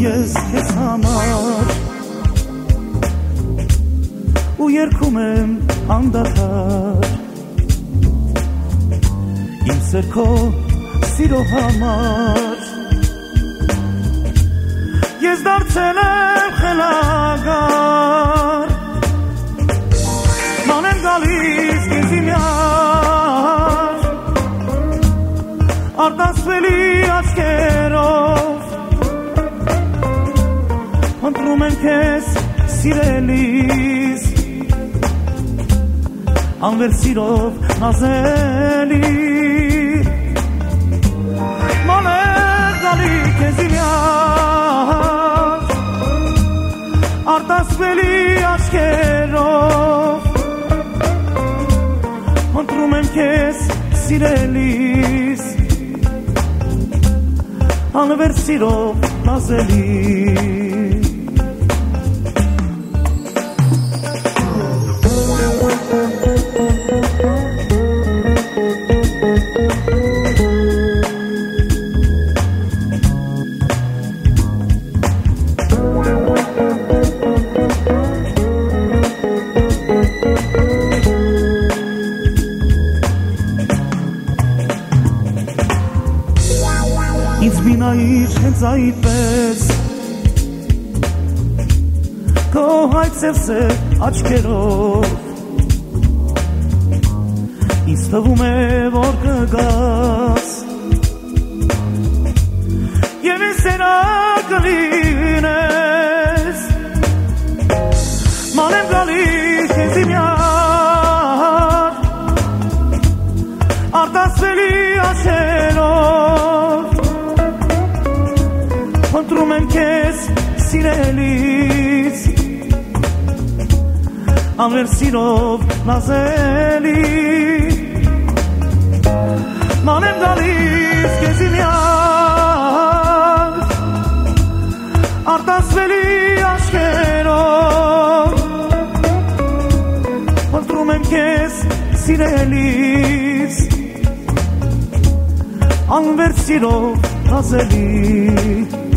ես քեզ համար ու երգում եմ անդադար իմ սրքո սիրո համար ես դարձել եմ խելագար ման եմ գալիս քեզ իմյար արտասվելի աչքերով ընտրում եմ քեզ սիրելիս անվեր սիրով նազելի ման եմ գալի քեզ իմյար արտասվելի աչքերով ընտրում եմ քեզ սիրելիս անվեր սիրով նազելի Ինձ մինայիր հենց այդպես Քո հայտ սև աչքերով Ինձ թվում է որ կգաս Եվ ինձ սենա կլինես Ման եմ գալի քեզ իմյար Արտասվելի աչքերով Ընտրում եմ քեզ սիրելիս Անվեր սիրով նազելի Ման եմ գալիս քեզ իմյար Արտասվելի աչքերով Ընտրում եմ քեզ սիրելիս Անվեր սիրով նազելի